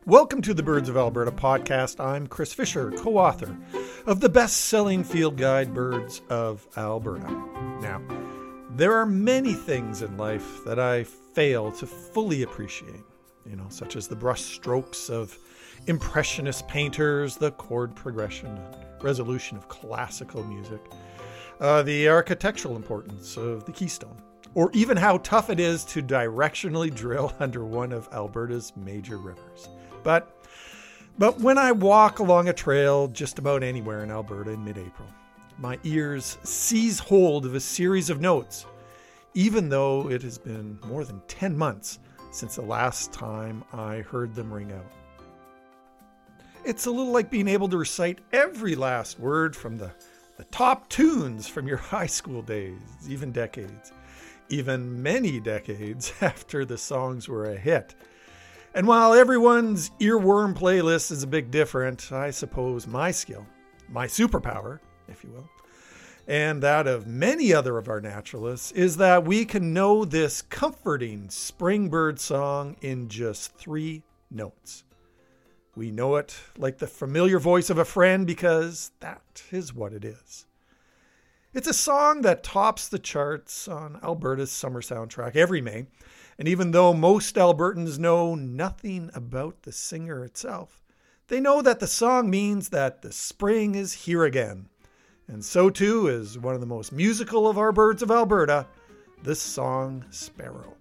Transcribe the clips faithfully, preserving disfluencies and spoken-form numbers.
Welcome to the Birds of Alberta podcast. I'm Chris Fisher, co-author of the best-selling field guide Birds of Alberta. Now, there are many things in life that I fail to fully appreciate, you know, such as the brush strokes of impressionist painters, the chord progression and resolution of classical music, uh, the architectural importance of the Keystone, or even how tough it is to directionally drill under one of Alberta's major rivers. But but when I walk along a trail just about anywhere in Alberta in mid-April, my ears seize hold of a series of notes, even though it has been more than ten months since the last time I heard them ring out. It's a little like being able to recite every last word from the, the top tunes from your high school days, even decades, even many decades after the songs were a hit. And while everyone's earworm playlist is a bit different, I suppose my skill, my superpower, if you will, and that of many other of our naturalists, is that we can know this comforting spring bird song in just three notes. We know it like the familiar voice of a friend because that is what it is. It's a song that tops the charts on Alberta's summer soundtrack every May. And even though most Albertans know nothing about the singer itself, they know that the song means that the spring is here again. And so too is one of the most musical of our birds of Alberta, the song sparrow.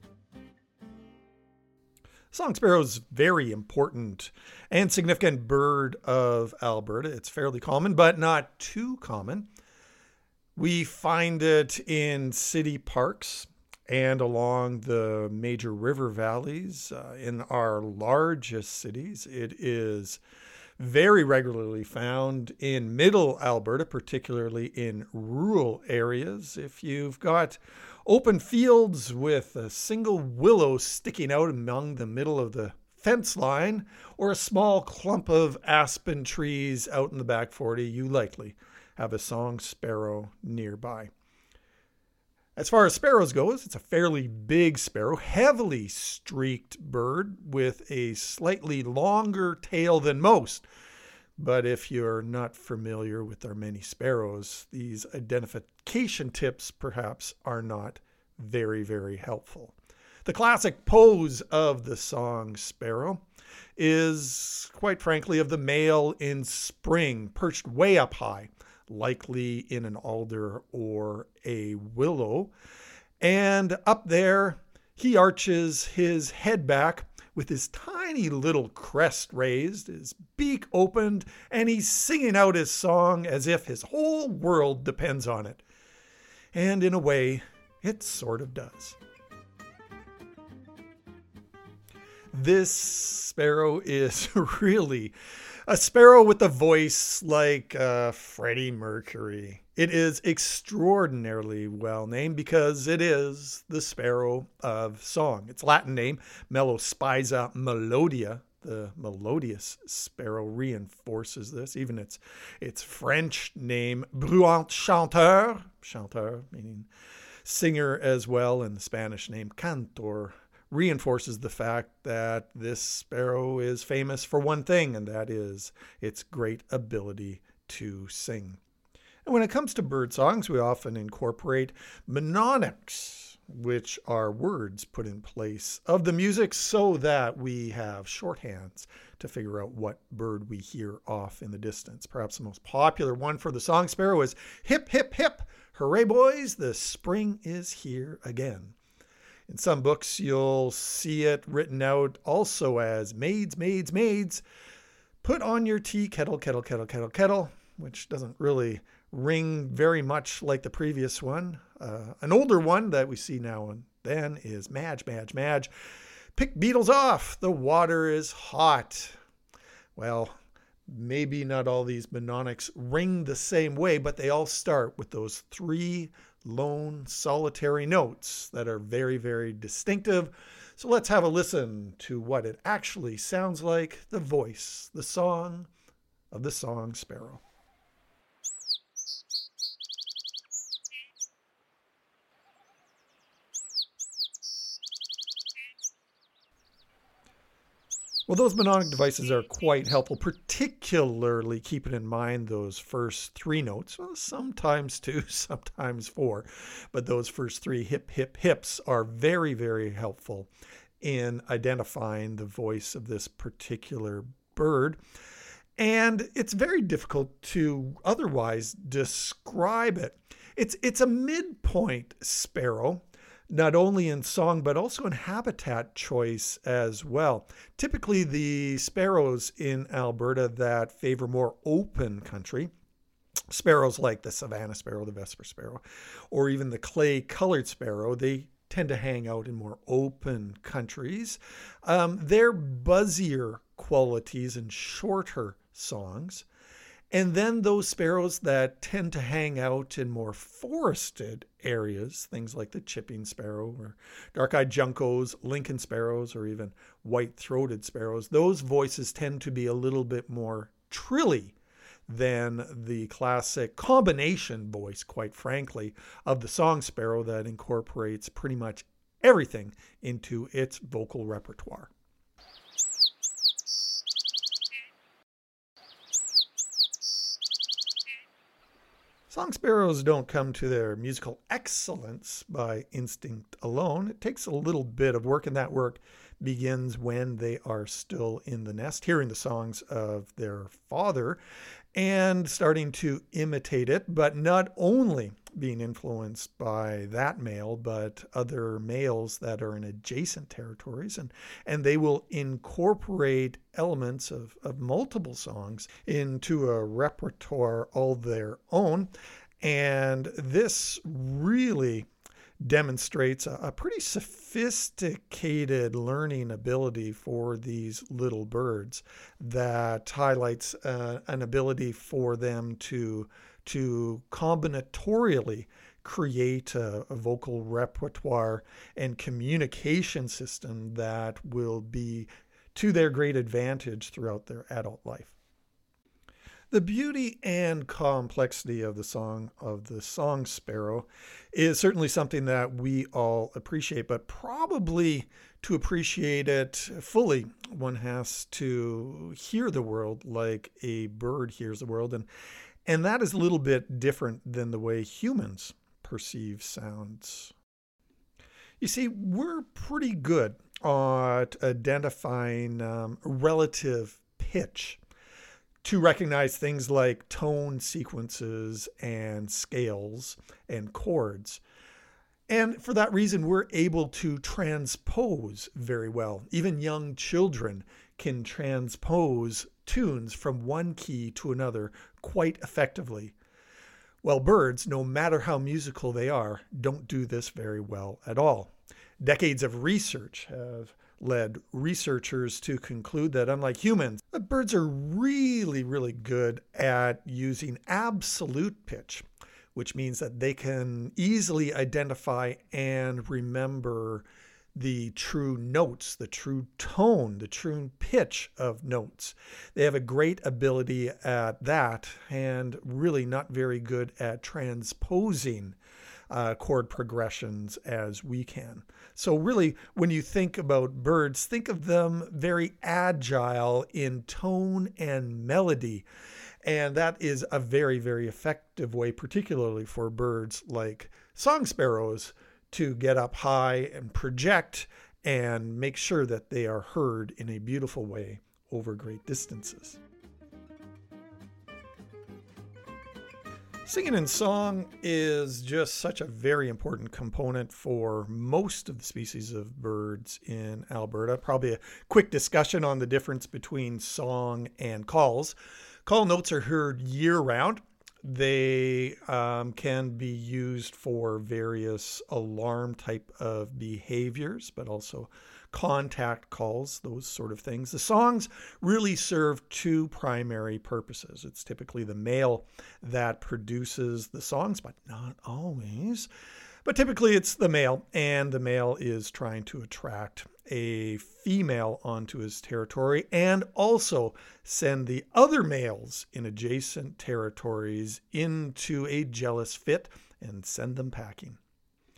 Song sparrow is a very important and significant bird of Alberta. It's fairly common, but not too common. We find it in city parks and along the major river valleys. Uh, in our largest cities, it is very regularly found in middle Alberta, particularly in rural areas. If you've got open fields with a single willow sticking out among the middle of the fence line, or a small clump of aspen trees out in the back forty, you likely have a song sparrow nearby. As far as sparrows goes, it's a fairly big sparrow, heavily streaked bird with a slightly longer tail than most. But if you're not familiar with our many sparrows, these identification tips perhaps are not very, very helpful. The classic pose of the song sparrow is, quite frankly, of the male in spring, perched way up high, likely in an alder or a willow. And up there, he arches his head back with his tiny little crest raised, his beak opened, and he's singing out his song as if his whole world depends on it. And in a way, it sort of does. This sparrow is really a sparrow with a voice like uh, Freddie Mercury. It is extraordinarily well named because it is the sparrow of song. Its Latin name, Melospiza melodia, the melodious sparrow, reinforces this. Even its its French name, Bruant chanteur, chanteur meaning singer as well, and the Spanish name, cantor, reinforces the fact that this sparrow is famous for one thing, and that is its great ability to sing. And when it comes to bird songs, we often incorporate mnemonics, which are words put in place of the music so that we have shorthands to figure out what bird we hear off in the distance. Perhaps the most popular one for the song sparrow is hip, hip, hip, hooray boys, the spring is here again. In some books, you'll see it written out also as maids, maids, maids. Put on your tea kettle, kettle, kettle, kettle, kettle, which doesn't really ring very much like the previous one. Uh, an older one that we see now and then is Madge, Madge, Madge. Pick beetles off. The water is hot. Well, maybe not all these mnemonics ring the same way, but they all start with those three lone solitary notes that are very, very distinctive. So let's have a listen to what it actually sounds like, the voice, the song of the song sparrow. Well, those mnemonic devices are quite helpful, particularly keeping in mind those first three notes, well, sometimes two, sometimes four, but those first three hip, hip, hips are very, very helpful in identifying the voice of this particular bird. And it's very difficult to otherwise describe it. It's, it's a midpoint sparrow, not only in song, but also in habitat choice as well. Typically, the sparrows in Alberta that favor more open country, sparrows like the savanna sparrow, the Vesper sparrow, or even the clay-colored sparrow, they tend to hang out in more open countries. Um, they're buzzier qualities and shorter songs. And then those sparrows that tend to hang out in more forested areas, things like the chipping sparrow or dark-eyed juncos, Lincoln sparrows, or even white-throated sparrows, those voices tend to be a little bit more trilly than the classic combination voice, quite frankly, of the song sparrow that incorporates pretty much everything into its vocal repertoire. Song sparrows don't come to their musical excellence by instinct alone. It takes a little bit of work, and that work begins when they are still in the nest, hearing the songs of their father and starting to imitate it, but not only being influenced by that male, but other males that are in adjacent territories. And, and they will incorporate elements of, of multiple songs into a repertoire all their own. And this really demonstrates a, a pretty sophisticated learning ability for these little birds that highlights uh, an ability for them to to combinatorially create a, a vocal repertoire and communication system that will be to their great advantage throughout their adult life. The beauty and complexity of the song of the song sparrow is certainly something that we all appreciate, but probably to appreciate it fully, one has to hear the world like a bird hears the world. And, and that is a little bit different than the way humans perceive sounds. You see, we're pretty good at identifying um, relative pitch to recognize things like tone sequences and scales and chords. And for that reason, we're able to transpose very well. Even young children can transpose tunes from one key to another quite effectively. Well, birds, no matter how musical they are, don't do this very well at all. Decades of research have led researchers to conclude that, unlike humans, birds are really, really good at using absolute pitch, which means that they can easily identify and remember the true notes, the true tone, the true pitch of notes. They have a great ability at that and really not very good at transposing uh, chord progressions as we can. So really, when you think about birds, think of them very agile in tone and melody. And that is a very, very effective way, particularly for birds like song sparrows, to get up high and project and make sure that they are heard in a beautiful way over great distances. Singing and song is just such a very important component for most of the species of birds in Alberta. Probably a quick discussion on the difference between song and calls. Call notes are heard year-round. They um, can be used for various alarm type of behaviors, but also contact calls, those sort of things. The songs really serve two primary purposes. It's typically the male that produces the songs, but not always. But typically it's the male, and the male is trying to attract a female onto his territory and also send the other males in adjacent territories into a jealous fit and send them packing.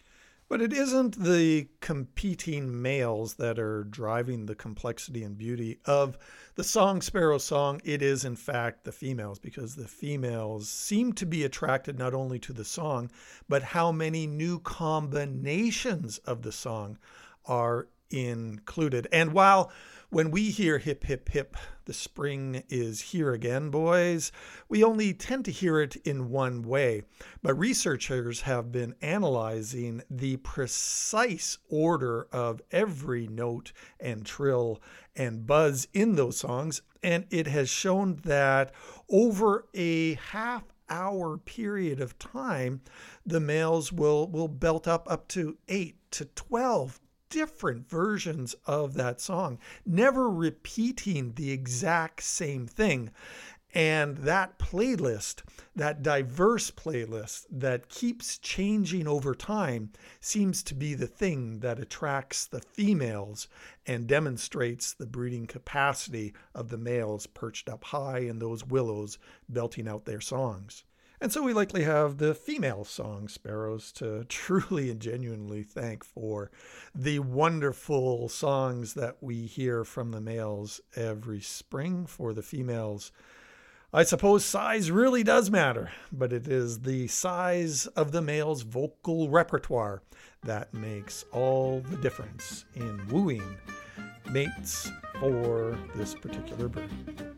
But it isn't the competing males that are driving the complexity and beauty of the song sparrow song. It is, in fact, the females, because the females seem to be attracted not only to the song, but how many new combinations of the song are included. And while when we hear hip, hip, hip, the spring is here again, boys, we only tend to hear it in one way. But researchers have been analyzing the precise order of every note and trill and buzz in those songs, and it has shown that over a half hour period of time, the males will, will belt up up to eight to twelve different versions of that song, never repeating the exact same thing. And that playlist, that diverse playlist that keeps changing over time, seems to be the thing that attracts the females and demonstrates the breeding capacity of the males perched up high in those willows belting out their songs. And so we likely have the female song sparrows to truly and genuinely thank for the wonderful songs that we hear from the males every spring. For the females, I suppose size really does matter, but it is the size of the male's vocal repertoire that makes all the difference in wooing mates for this particular bird.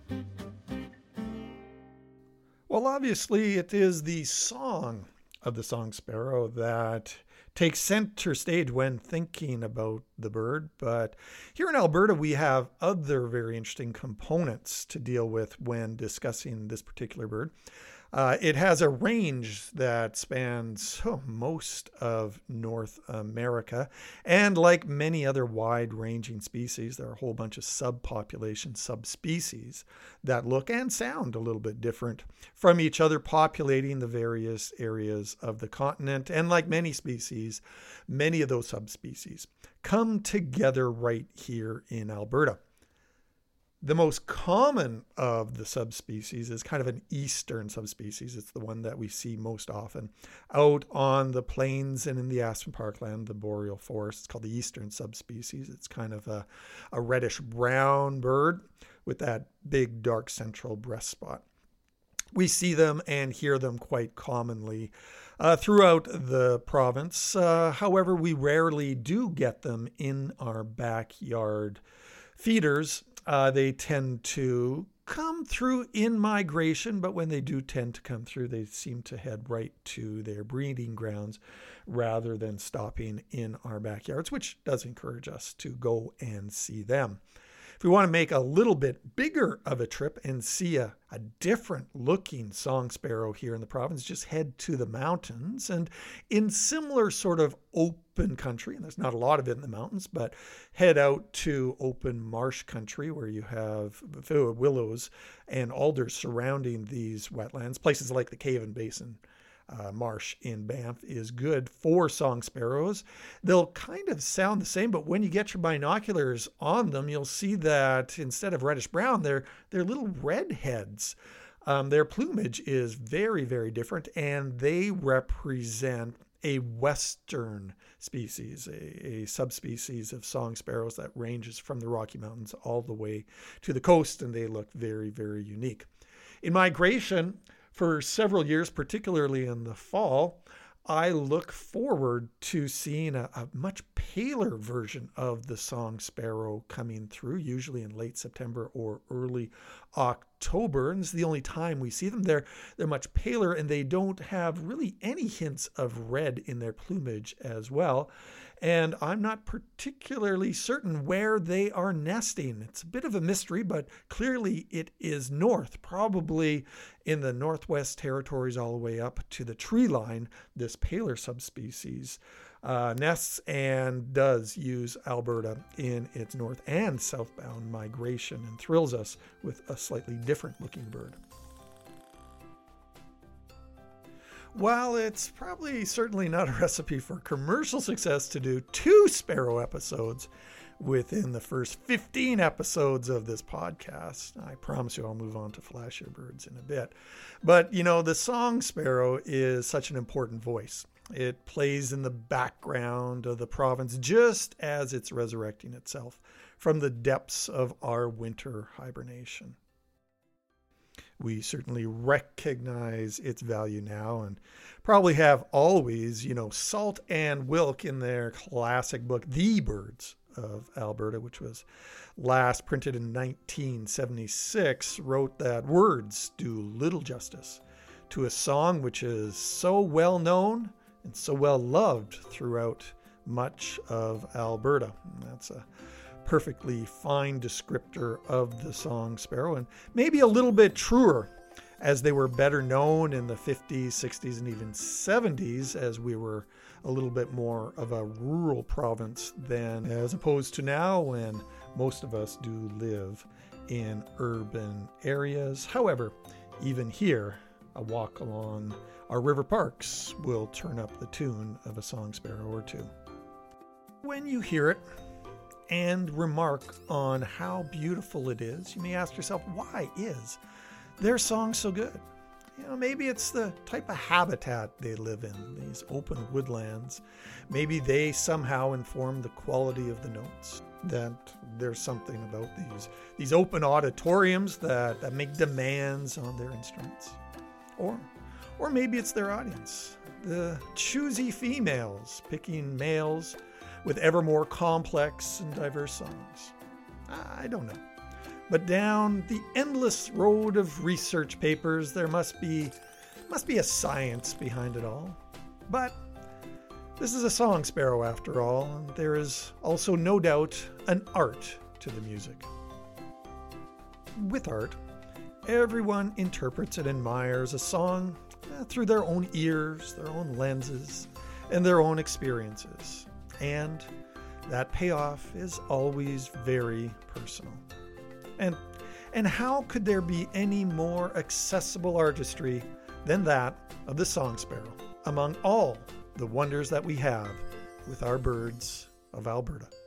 Well, obviously, it is the song of the song sparrow that takes center stage when thinking about the bird. But here in Alberta, we have other very interesting components to deal with when discussing this particular bird. Uh, it has a range that spans oh, most of North America. And like many other wide-ranging species, there are a whole bunch of subpopulation, subspecies that look and sound a little bit different from each other, populating the various areas of the continent. And like many species, many of those subspecies come together right here in Alberta. The most common of the subspecies is kind of an eastern subspecies. It's the one that we see most often out on the plains and in the Aspen Parkland, the boreal forest. It's called the eastern subspecies. It's kind of a, a reddish brown bird with that big dark central breast spot. We see them and hear them quite commonly uh, throughout the province. Uh, however, we rarely do get them in our backyard feeders. Uh, they tend to come through in migration, but when they do tend to come through, they seem to head right to their breeding grounds rather than stopping in our backyards, which does encourage us to go and see them. If we want to make a little bit bigger of a trip and see a, a different looking song sparrow here in the province, just head to the mountains. And in similar sort of open country, and there's not a lot of it in the mountains, but head out to open marsh country where you have willows and alders surrounding these wetlands. Places like the Cavan Basin Uh, marsh in Banff is good for song sparrows. They'll kind of sound the same, but when you get your binoculars on them, you'll see that instead of reddish brown, they're, they're little redheads. Um, their plumage is very, very different, and they represent a western species, a, a subspecies of song sparrows that ranges from the Rocky Mountains all the way to the coast, and they look very, very unique. In migration, for several years, particularly in the fall, I look forward to seeing a, a much paler version of the song sparrow coming through, usually in late September or early October. And this is the only time we see them. They're, they're much paler, and they don't have really any hints of red in their plumage as well. And I'm not particularly certain where they are nesting. It's a bit of a mystery, but clearly it is north, probably in the Northwest Territories all the way up to the tree line. This paler subspecies uh, nests and does use Alberta in its north and southbound migration and thrills us with a slightly different looking bird. While it's probably certainly not a recipe for commercial success to do two sparrow episodes within the first fifteen episodes of this podcast, I promise you I'll move on to flashier birds in a bit. But, you know, the song sparrow is such an important voice It plays in the background of the province just as it's resurrecting itself from the depths of our winter hibernation. We certainly recognize its value now and probably have always, you know, Salt and Wilk in their classic book, The Birds of Alberta, which was last printed in nineteen seventy-six, wrote that words do little justice to a song which is so well known and so well loved throughout much of Alberta. And that's a perfectly fine descriptor of the song sparrow, and maybe a little bit truer as they were better known in the fifties, sixties, and even seventies, as we were a little bit more of a rural province than as opposed to now when most of us do live in urban areas. However, even here, a walk along our river parks will turn up the tune of a song sparrow or two. When you hear it and remark on how beautiful it is, you may ask yourself, why is their song so good? You know, maybe it's the type of habitat they live in, these open woodlands. Maybe they somehow inform the quality of the notes, that there's something about these, these open auditoriums that, that make demands on their instruments. Or, or maybe it's their audience, the choosy females picking males with ever more complex and diverse songs. I don't know. But down the endless road of research papers, there must be must be a science behind it all. But this is a song sparrow after all, and there is also no doubt an art to the music. With art, everyone interprets and admires a song eh, through their own ears, their own lenses, and their own experiences. And that payoff is always very personal. And, and how could there be any more accessible artistry than that of the song sparrow among all the wonders that we have with our birds of Alberta?